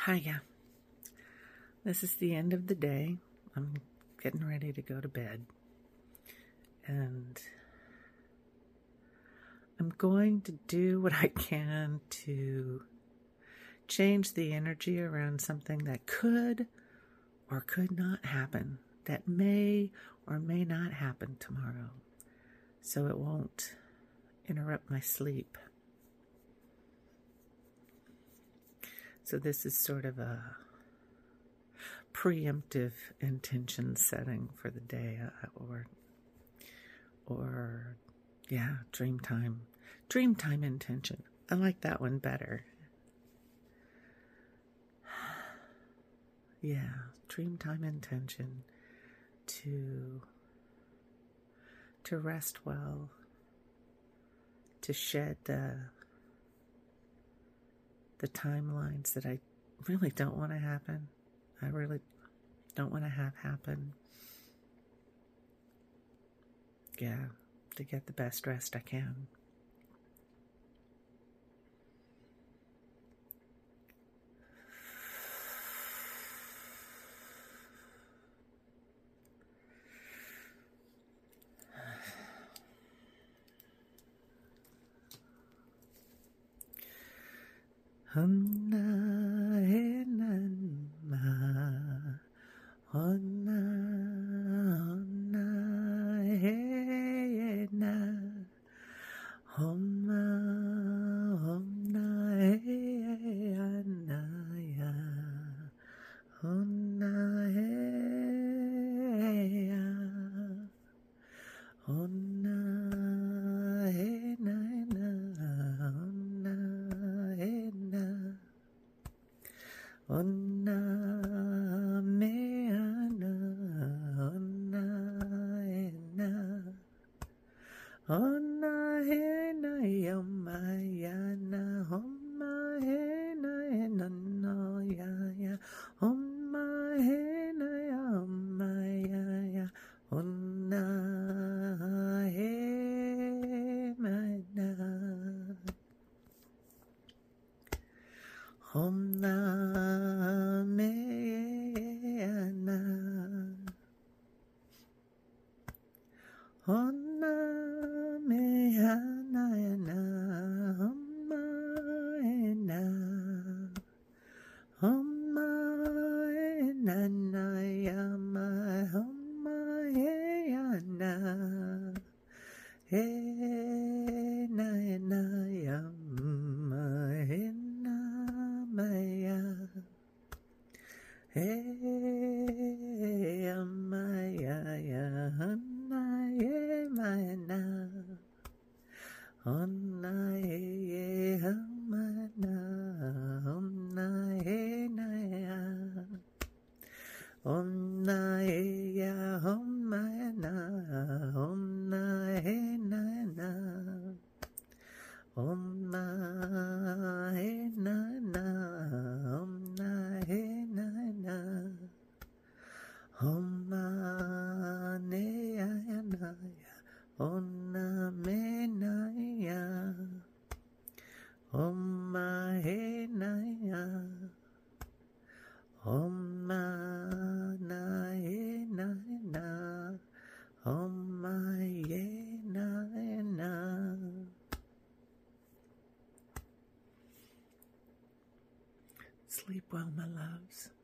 Hiya. This is the end of the day. I'm getting ready to go to bed. And I'm going to do what I can to change the energy around something that could or could not happen, that may or may not happen tomorrow, so it won't interrupt my sleep. So this is sort of a preemptive intention setting for the day, dream time intention. I like that one better. Yeah, dream time intention to rest well, to shed the timelines that I really don't want to happen. I really don't want to have happen. Yeah, to get the best rest I can. Sleep well, my loves.